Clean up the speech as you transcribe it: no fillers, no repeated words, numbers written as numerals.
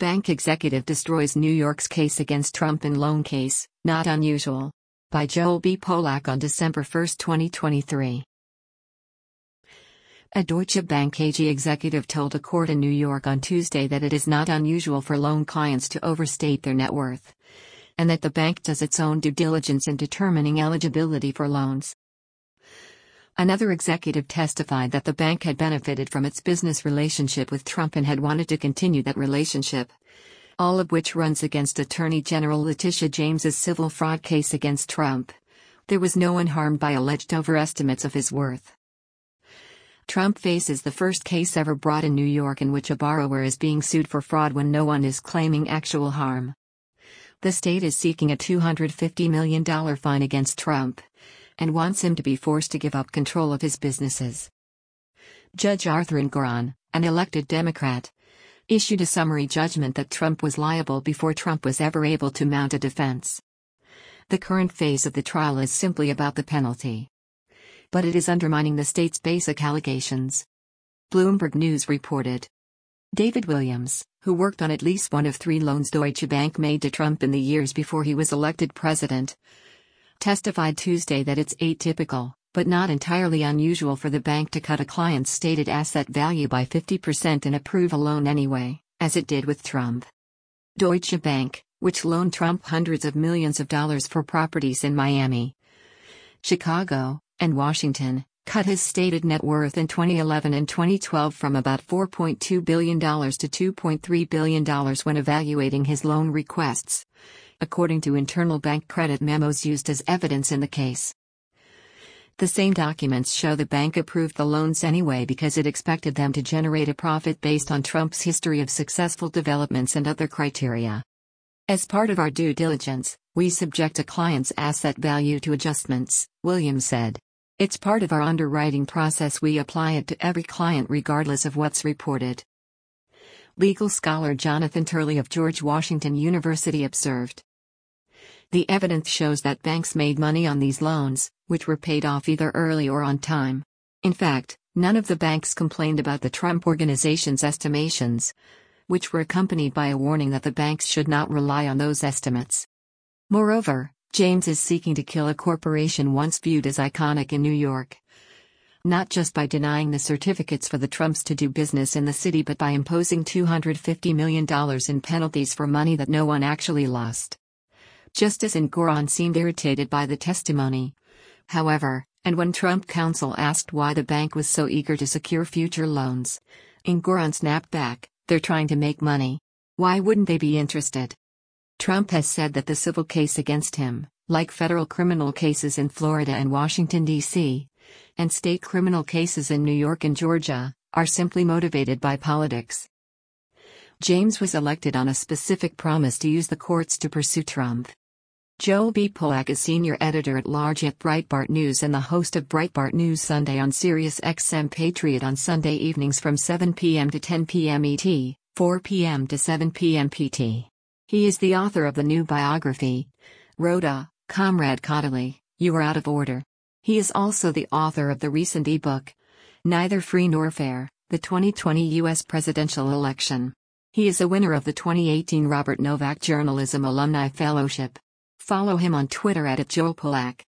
Bank executive destroys New York's case against Trump in loan case, not unusual. By Joel B. Polak on December 1, 2023. A Deutsche Bank AG executive told a court in New York on Tuesday that it is not unusual for loan clients to overstate their net worth, and that the bank does its own due diligence in determining eligibility for loans. Another executive testified that the bank had benefited from its business relationship with Trump and had wanted to continue that relationship, all of which runs against Attorney General Letitia James's civil fraud case against Trump. There was no one harmed by alleged overestimates of his worth. Trump faces the first case ever brought in New York in which a borrower is being sued for fraud when no one is claiming actual harm. The state is seeking a $250 million fine against Trump, and wants him to be forced to give up control of his businesses. Judge Arthur Engoron, an elected Democrat, issued a summary judgment that Trump was liable before Trump was ever able to mount a defense. The current phase of the trial is simply about the penalty, but it is undermining the state's basic allegations. Bloomberg News reported. David Williams, who worked on at least one of 3 loans Deutsche Bank made to Trump in the years before he was elected president, testified Tuesday that it's atypical, but not entirely unusual for the bank to cut a client's stated asset value by 50% and approve a loan anyway, as it did with Trump. Deutsche Bank, which loaned Trump hundreds of millions of dollars for properties in Miami, Chicago, and Washington, cut his stated net worth in 2011 and 2012 from about $4.2 billion to $2.3 billion when evaluating his loan requests, according to internal bank credit memos used as evidence in the case. The same documents show the bank approved the loans anyway because it expected them to generate a profit based on Trump's history of successful developments and other criteria. As part of our due diligence, we subject a client's asset value to adjustments, Williams said. It's part of our underwriting process. We apply it to every client regardless of what's reported. Legal scholar Jonathan Turley of George Washington University observed. The evidence shows that banks made money on these loans, which were paid off either early or on time. In fact, none of the banks complained about the Trump Organization's estimations, which were accompanied by a warning that the banks should not rely on those estimates. Moreover, James is seeking to kill a corporation once viewed as iconic in New York. Not just by denying the certificates for the Trumps to do business in the city, but by imposing $250 million in penalties for money that no one actually lost. Justice Engoron seemed irritated by the testimony, however, and when Trump counsel asked why the bank was so eager to secure future loans, Engoron snapped back, "They're trying to make money. Why wouldn't they be interested?" Trump has said that the civil case against him, like federal criminal cases in Florida and Washington, D.C., and state criminal cases in New York and Georgia, are simply motivated by politics. James was elected on a specific promise to use the courts to pursue Trump. Joel B. Polak is senior editor-at-large at Breitbart News and the host of Breitbart News Sunday on Sirius XM Patriot on Sunday evenings from 7 p.m. to 10 p.m. ET, 4 p.m. to 7 p.m. PT. He is the author of the new biography, Rhoda, Comrade Caudill, You Are Out of Order. He is also the author of the recent ebook, Neither Free Nor Fair, the 2020 U.S. Presidential Election. He is a winner of the 2018 Robert Novak Journalism Alumni Fellowship. Follow him on Twitter @JoelPolak.